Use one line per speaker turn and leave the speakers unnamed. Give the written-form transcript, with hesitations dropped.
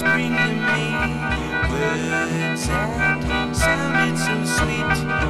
spring to me. Words that sounded so sweet.